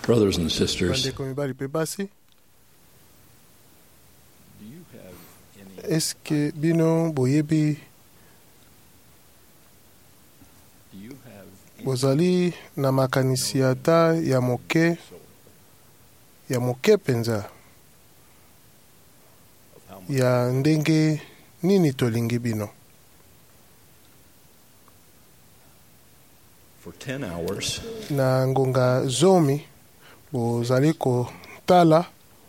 Brothers and sisters, bandeko mibali mpe basi, do you have eske bino boyebi bozali na makanisi ata ya moke penza ya ndenge nini tolingi bino? for 10 hours Na ngonga zomi bozali kotala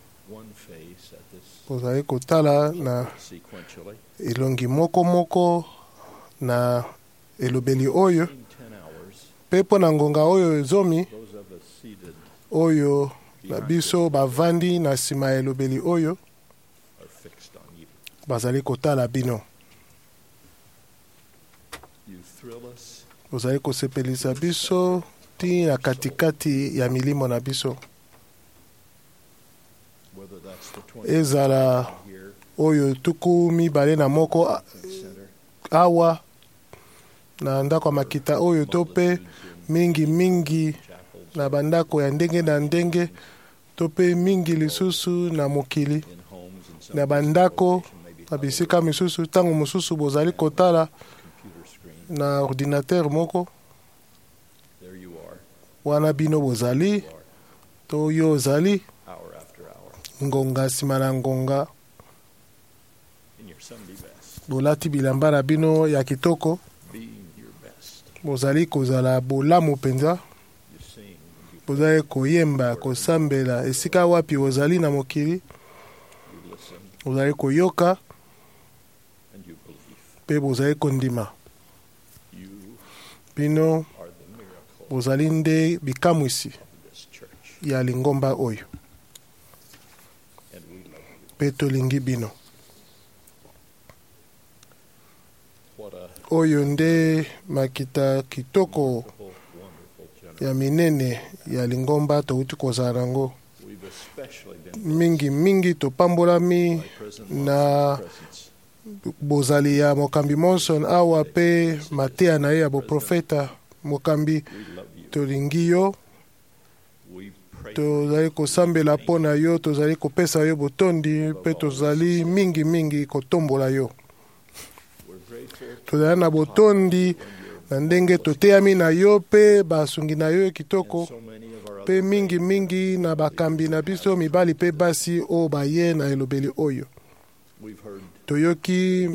na sequentially elongi moko na elobeli oyo pe mpo na ngonga oyo zomi those of us seated oyo na biso bavandi na nsima ya elobeli oyo are fixed on you. bazali kotala bino. You thrill us Bozali kosepelisa biso ti na katikati ya milimo na biso, whether that's the 20 ezala here oyo tuku mibale na moko center awa na ndako ya makita oyo to pe mingi na bandako ya ndenge na ndenge to pe mingi lisusu na mokili in homes and some na bandako location, maybe na bisika misusu. Ntango mosusu bozali kotala computer screen. na ordinateur moko, There you are, wana bino bozali to yo ozali hour after hour, ngonga nsima na ngonga, in your Sunday best, bolati bilamba na bino ya kitoko, being your best. bozali kozala bolamu mpenza, You sing, you bozali koyemba kosambela esika wapi ozali na mokili, you listen, bozali koyoka and you believe. mpe bozali kondima. You Bino are the miracle bozali nde bikamwisi of this church, ya lingomba oyo, and we love you. mpe tolingi bino. What a Oyo nde makita kitoko wonderful generation. ya minene ya lingomba touti kozala nango. We've especially been Mingi topambolami by President na Monson presence. bozali ya mokambi Monson awa pe mateya na ye ya boprofeta. Mokambi, We love you. tolingi yo, We pray tozali kosambela mpo na yo, tozali kopesa yo botondi mpe tozali mingi kotombola yo. we're grateful Tozali na botondi na ndenge toteyami na yo mpe basungi na yo kitoko, so many of our mpe other mingi na bakambi na biso mibali mpe basi oyo baye na elobeli oyo. we've heard Toyoki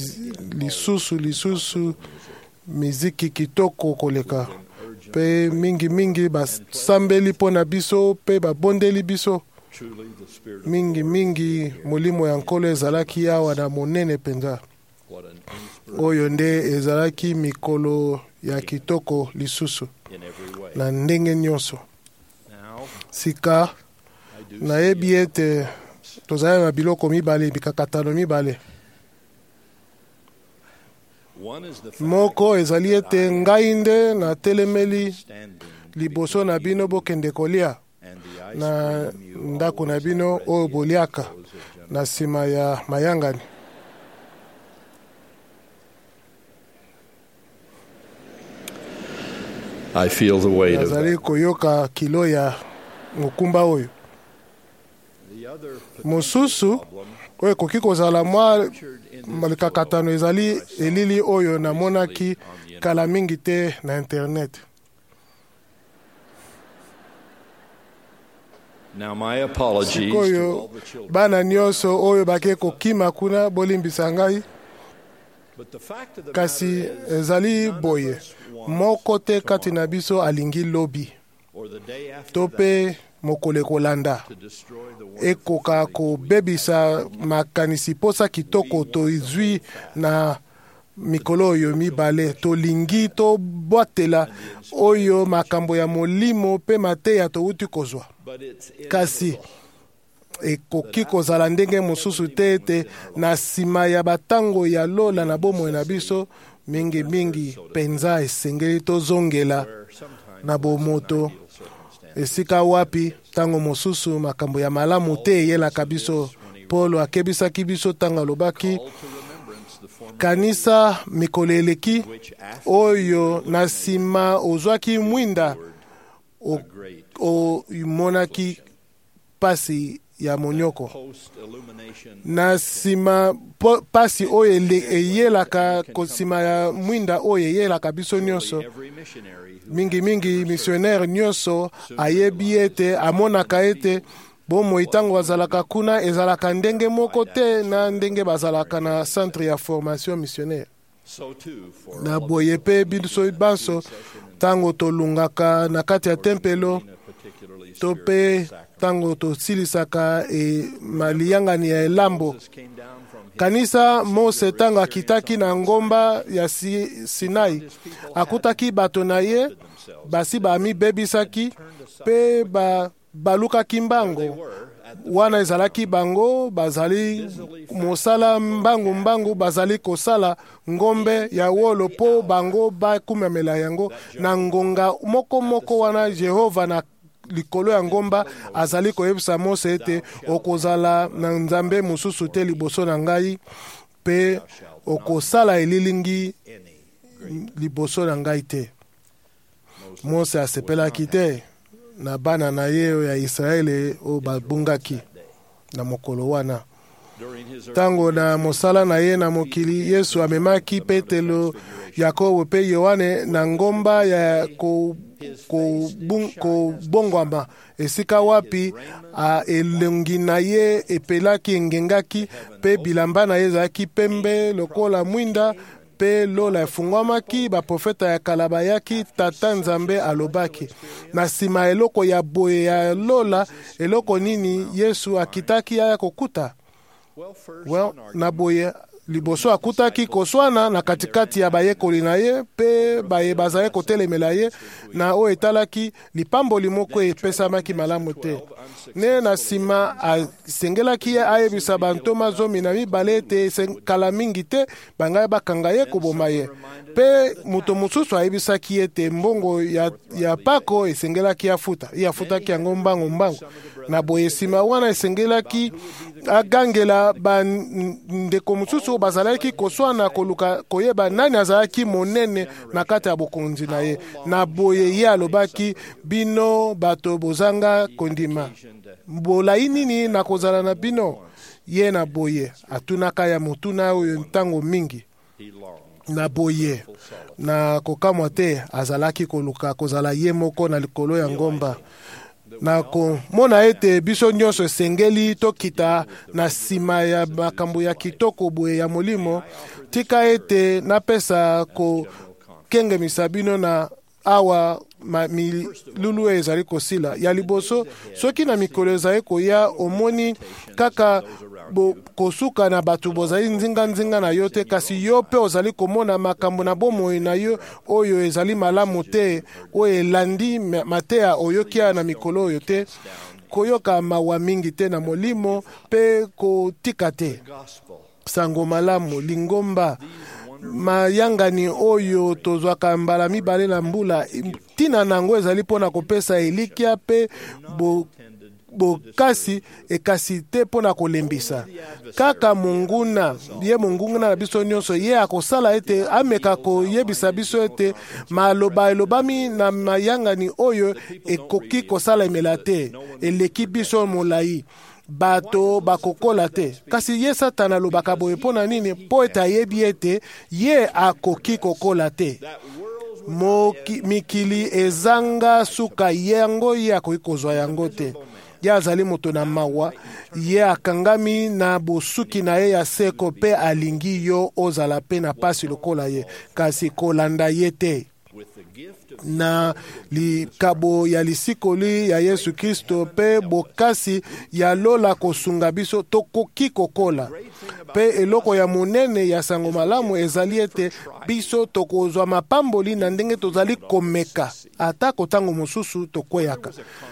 lisusu miziki kitoko koleka, pe mingi basambeli mpo na biso mpe babondeli biso. truly the spirit of Mingi molimo ya nkolo ezalaki awa na monene penza, what an inspiration oyo nde ezalaki mikolo ya kitoko lisusu in every way. na ndenge nyonso. Now Sika I do nayebi ete tozali na biloko mibale, bikakatano mibale. one is the fact Moko ezali ete ngai nde na telemeli standing liboso na bino bokende kolia and the ice na cream you ndako na always bino have ready oyo at boliaka the close of January. na nsima ya mayangani. I feel the weight of Nazali that. koyoka kilo ya mokumba oyo. The other Mosusu problem oyo ekoki kozala mwa featured in this likakatano ezali elili oyo namonaki kala mingi te na internet. Now my apologies to Sikoyo all the children. bana nyonso oyo bake kokima kuna bolimbisa ngai, But the fact of the kasi matter is, ezali none of boye. us wants Moko te kati tomorrow na biso alingi lobi or the day after to that pe mokolo ekolanda to destroy the wonderful ekoka kobebisa makanisi posa kitoko tozwi na mikolo oyo mibale. Tolingi tobwatela oyo makambo ya molimo mpe mateya touti kozwa, but it's kasi inevitable ekoki kozala ndenge mosusu te ete na nsima ya batango ya lola na bomoi na biso mingi penza esengeli tozongela where sometimes na bomoto ideal circumstance esika wapi ntango mosusu makambo ya malamu te eyelaka biso. Polo akebisaki biso ntango alobaki call to remembrance the former kanisa mikolo eleki which after oyo na nsima ozwaki mwinda omonaki pasi ya monyoko. post-illumination Na nsima pasi oyo eyelaka nsima ya mwinda oyo eyelaka biso nyonso, every missionary who mingimingi missionnaire nyonso ayebi ete amonaka ete bomoi ntango bazalaka kuna ezalaka ndenge moko te na ndenge bazalaka na centre ya formation missionnaire. so too for Na boye mpe biso banso ntango tolungaka na kati ya tempelo a particularly to mpe ntango tosilisaka maliyangani ya elambo. Moses came down from his Kanisa Mose ntango akitaki na ngomba ya Sinai, akutaki bato na ye basi bamibebisaki mpe balukaki mbango wana ezalaki bango bazali mosala mbangu bazali kosala ngombe ya wolo po bango bakumamela yango na ngonga moko wana. Jehova na likolo ya ngomba azali koyebisa Mose ete okozala na nzambe mosusu te liboso na ngai mpe okosala elilingi liboso na ngai te. Mose asepelaki te na bana na ye ya Israele oyo babungaki na mokolo wana. Ntango na mosala na ye na mokili, Yesu amemaki Petelo, Yakobo mpe Yohane na ngomba ya kobongwama esika wapi elongi na ye epelaki engengaki mpe bilamba na ye ezalaki pembe lokola mwinda mpe lola efungwamaki. Baprofeta ya kala bayaki, tata Nzambe alobaki. Na nsima eloko ya boye ya lola, eloko nini Yesu akitaki aya kokuta? Na boye liboso akutaki koswana na katikati ya bayekoli na ye mpe bazali kotelemela ye na oyo etalaki lipamboli moko epesamaki malamu te. Ne na nsima asengelaki ye ayebisa bantoma 12 ete kala mingi te bangai bakanga ye koboma ye. Mpe moto mosusu ayebisaki ete mbongo ya pako esengelaki afuta. Ye afutaki yango mbangu. Na boye nsima wana esengelaki agangela bandeko mosusu bazalaki koswana koluka koyeba nani azalaki monene na kati ya bokonzi na ye. Na boye ye alobaki, bino bato bozanga kondima, bolai nini na kozala na bino? Ye na boye atunaka ya motuna oyo ntango mingi. Na boye na kokamwa te azalaki koluka kozala ye moko na likolo ya ngomba. Na komona ete biso nyonso esengeli tokita na nsima ya makambo ya kitoko boye ya molimo, tika ete napesa kokengemisa bino na awa milulu ezali kosila ya liboso. Soki na mikolo ezali koya omoni kaka kosuka na bato bozali nzinga na yo te, kasi yo pe ozali komona makambo na bomoi na yo oyo ezali malamu te, oyo elandi mateya oyokia na mikolo oyo te, koyoka mawa mingi te na molimo pe kotika te sango malamu lingomba mayangani oyo tozwaka mbala mibale na mbula. Tina nango ezali mpona kopesa elikia pe bokasi ekasi te mpona kolembisa. Kaka monguna ye monguna na biso nyonso ye akosala ete ameka koyebisa biso ete maloba elobami na mayangani oyo ekoki kosala emela te, eleki biso molai. Bato bakokola te, kasi ye Satana alobaka boye mpona nini? Mpo ete ayebi ete ye akoki kokola te. Mikili ezanga suka yango ye akoki kozwa yango te. Ye azali moto na mawa, ye akangami na bosuki na ye ya seko pe alingi yo ozala pe na pasi lokola ye, kasi kolanda ye te. Na likabo ya lisikoli ya Yesu Kristo pe bokasi ya lola kosunga biso tokoki kokola. Pe eloko ya monene ya sango malamu ezali ete biso tokozwa mapamboli na ndenge tozali komeka ata kotango mosusu tokweyaka.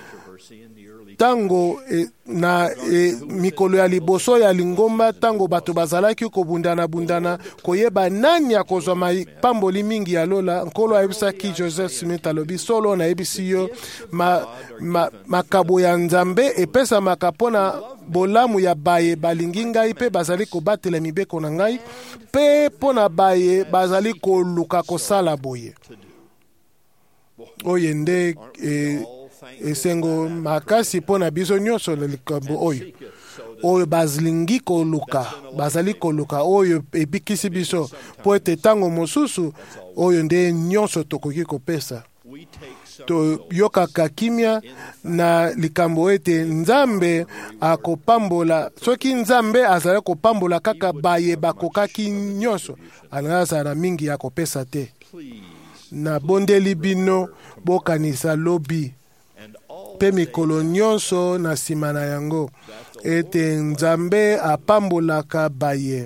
Tango na mikolo ya liboso ya lingomba, tango bato bazalaki kobundana koyeba nani akozwa mapamboli mingi ya lola, nkolo ayebisaki Joseph Smith alobi, solo na yebisi yo makabo ya Nzambe epesamaka mpona bolamu ya baye balingi ngai pe bazali kobatela mibeko na ngai, pe mpona baye bazali koluka kosala boye. Oye nde esengo makasi mpo na biso nyonso na likambo oyo balingi koluka bazali koluka oyo ebikisi biso mpo ete ntango mosusu oyo nde nyonso tokoki kopesa. Toyokaka kimia na likambo ete Nzambe akopambola. Soki Nzambe azali kopambola kaka baye bakokaki nyonso, azala mingi ya kopesa te. Na bondeli bino bokanisa lobi pe mikolo nyonso na nsima na yango ete Nzambe apambolaka baye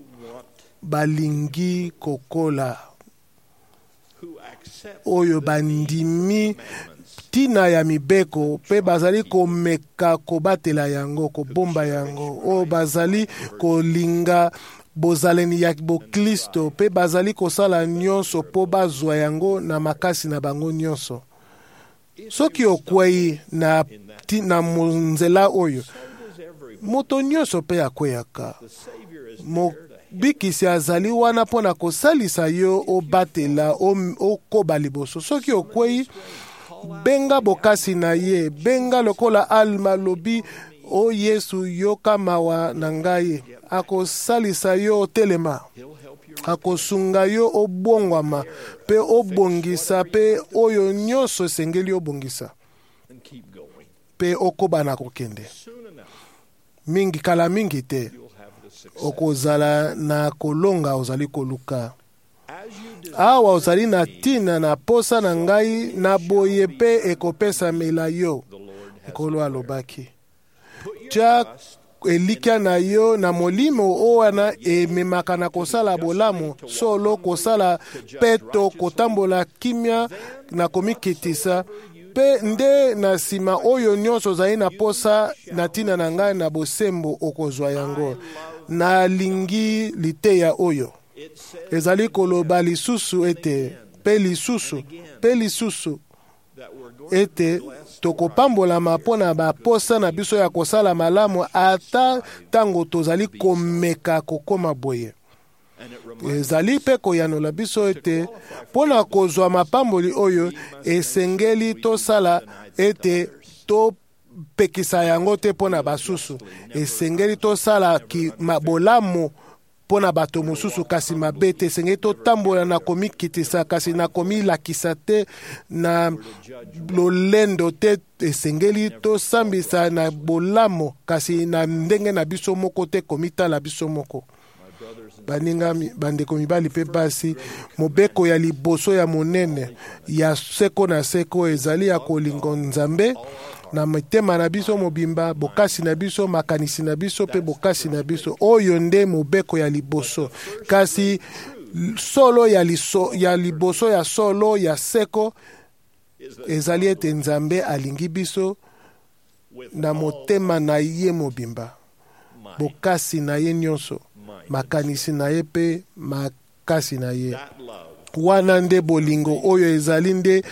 balingi kokola oyo bandimi tina ya mibeko pe bazali komeka kobatela yango kobomba yango oyo bazali kolinga bozaleni ya boklisto pe bazali kosala nyonso mpo bazwa yango na makasi na bango nyonso. Soki okwei na nzela oyo moto nyonso mpe akweyaka, mobikisi azali wana mpo na kosalisa yo obatela okoba liboso. Soki okwei benga bokasi na ye, benga lokola Alma lobi o Yesu yoka mawa na ngai, akosalisa yo otelema, akosunga yo obongwama pe obongisa pe oyo nyonso esengeli obongisa pe okoba na kokende mingi kala mingi te okozala na kolonga ozali koluka. Awa ozali na tina na posa na ngai na boye pe ekopesamela yo. Nkolo alobaki tia elikia na yo na molimo owana ememaka na kosala bolamu solo kosala peto kotambola kimia na komikitisa pe nde na nsima oyo nyonso ozali na posa na tina na ngai na bosembo okozwa yango. Nalingi liteya oyo ezali koloba lisusu ete pe lisusu ete tokopambolama mpo na baposa na biso ya kosala malamu ata ntango tozali komeka kokoma boye. Ezali mpe koyanola biso ete mpo na kozwa mapamboli oyo esengeli tosala ete topekisa yango te mpo na basusu. Esengeli tosala bolamu mpo na bato mosusu kasi mabe te. Esengeli totambola na komikitisa kasi na komilakisa te na lolendo te. Esengeli tosambisa na bolamu kasi na ndenge na biso moko te komitala biso moko. Baninga bandeko mibali pe basi, mobeko ya liboso ya monene ya seko na seko ezali ya kolinga Nzambe na mitema na biso mobimba, bokasi na biso, makanisi na biso pe bokasi na biso. Oyo nde mobeko ya liboso. Kasi solo ya liboso ya solo ya seko ezali ete Nzambe alingi biso na motema na ye mobimba, bokasi na ye nyonso, makanisi na ye pe makasi na ye. Wana nde bolingo oyo ezali nde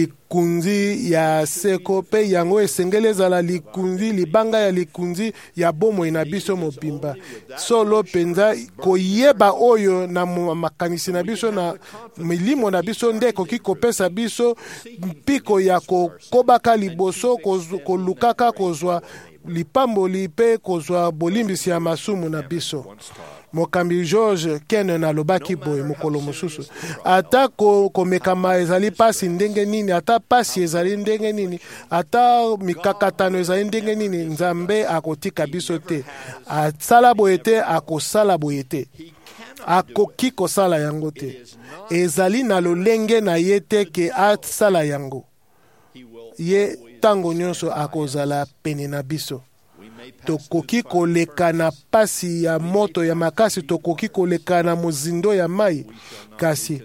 likunzi ya seko pe yango esengeli ezala likunzi libanga ya likunzi ya bomoi na biso mobimba. Solo penza koyeba oyo na makanisi na biso na milimo na biso nde koki kopesa biso mpiko ya kokobaka liboso kolukaka kozwa lipamboli pe kozwa bolimbisi ya masumu na biso. Mokambi George Ken alobaki boye mokolo mosusu, ata komekama ezali pasi ndenge nini, ata pasi ezali ndenge nini, ata mikakatano ezali ndenge nini, Nzambe akotika biso te. Asala boye te, akosala boye te, akoki kosala yango te. Ezali na lolenge na ye te ke asala yango. Ye tango nyonso akozala pene na biso. Tokoki koleka na pasi ya moto ya makasi, tokoki koleka na mozindo ya mai, kasi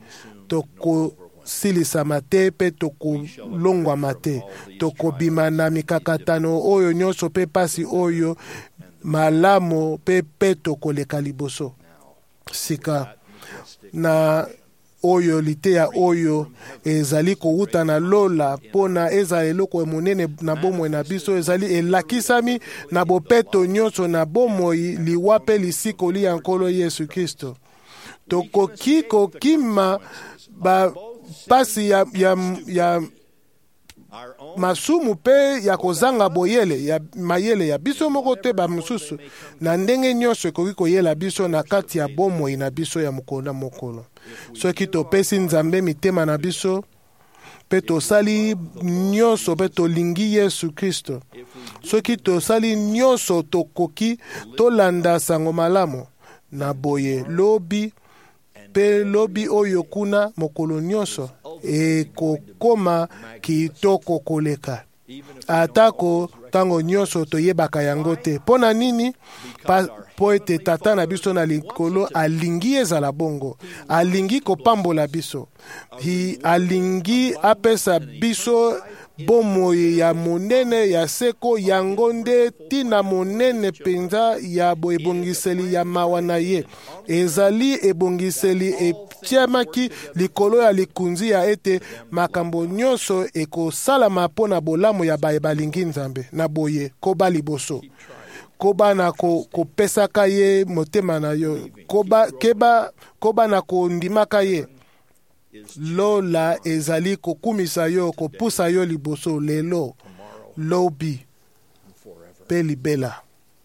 tokosilisa mate pe tokolongwa mate. Tokobima na mikakatano oyo nyonso pe pasi oyo malamu pe tokoleka liboso. Sika na oyo liteya oyo ezali kouta na lola pona eza eloko monene na bomoi na biso, ezali elakisami na bopeto nyonso na bomoi liwa pe lisikoli ya Nkolo Yesu Kristo. Tokoki kokima pasi ya masumu mpe ya kozanga boyele ya mayele ya biso moko te bamosusu na ndenge nyonso ekoki koyela biso na kati ya bomoi na biso ya mokolo na mokolo. Soki topesi Nzambe mitema na biso mpe tosali nyonso mpe tolingi Yesu Kristo, soki tosali nyonso tokoki tolanda sango malamu na boye lobi mpe lobi oyo kuna mokolo nyonso ekokoma kitoko koleka, atako ntango nyonso toyebaka yango te. Mpo na nini? Po ete tata na biso na likolo alingi ezala bongo, alingi kopambola biso, alingi apesa biso bomoi ya monene ya seko, yango nde tina monene penza ya ebongiseli ya mawa na ye. Ezali ebongiseli etiamaki likolo ya likunzi ya ete makambo nyonso ekosalama mpo na bolamu ya balingi Nzambe. Na boye koba liboso, koba na kopesaka ye motema na yo, koba na kondimaka ye. Lola ezali kokumisa yo, kopusa yo liboso lelo, lobi pe libela.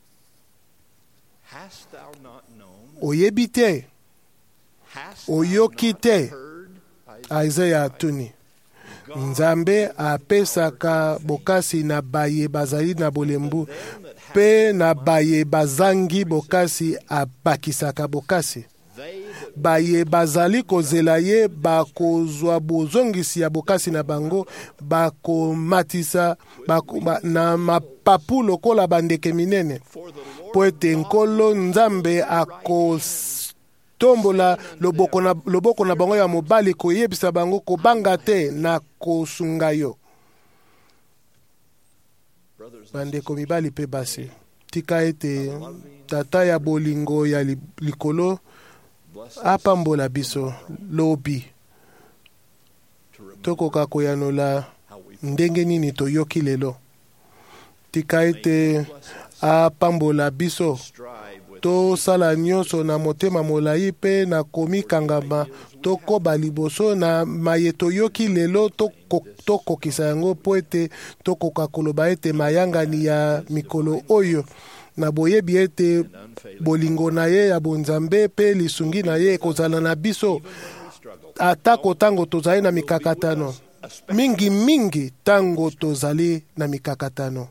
Oyebi te, oyoki te, Isaiah atuni. Nzambe apesaka bokasi na baye bazali na bolembu, pe na baye bazangi bokasi abakisaka bokasi. Baye bazali kozela ye bakozwa bozongisi ya bokasi na bango, bakomatisa na mapapu lokola bandeke minene, po ete Nkolo Nzambe akotombola loboko na bango ya mobali koyebisa bango kobanga te na kosunga yo. Bandeko mibali pe basi, tika ete tata ya bolingo ya likolo apambola biso lobi tokoka koyanola ndenge nini toyoki lelo. Tika ete apambola biso tosala nyonso na motema molai mpe na komikangama, tokoba liboso na maye toyoki lelo, tokokisa yango po ete tokoka koloba ete mayangani ya mikolo oyo na boyebi ete bolingo na ye ya bonzambe pe lisungi na ye ekozala na biso atako tango tozali na mikakatano mingi tango tozali na mikakatano.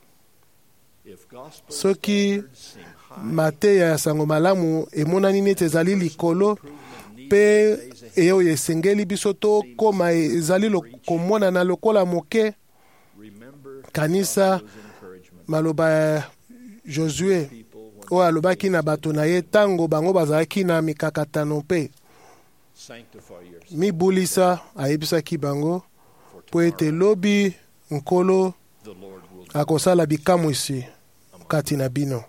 Soki mateya ya sango malamu emonani neti ezali likolo pe eyo esengeli biso tokoma ezali komonana lokola moke, kanisa maloba ya Josue oyo alobaki na bato na ye tango bango bazalaki na mikakatano mpe mibulisa, ayebisaki bango po ete lobi Nkolo akosala bikamwisi kati na bino.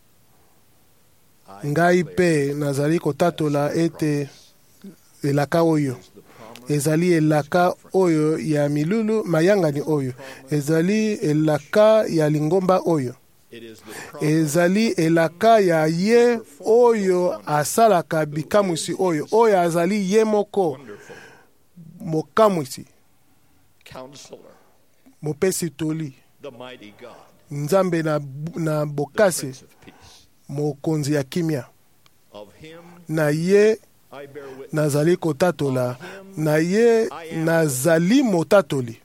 Ngai pe nazali kotatola ete elaka oyo ezali elaka oyo ya milulu mayangani oyo, ezali elaka ya lingomba oyo, ezali elaka ya ye oyo asalaka bikamwisi oyo azali ye moko mokamwisi, mopesi toli, Nzambe na bokasi, mokonzi ya kimia. Na ye nazali kotatola, na ye nazali motatoli,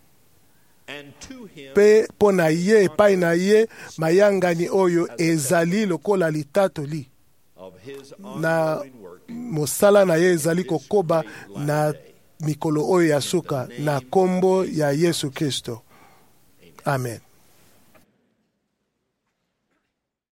pe po na ye epai na ye mayangani oyo ezali lokola litatoli, na mosala na ye ezali kokoba na mikolo oyo ya suka, na kombo ya Yesu Kristo. Amen.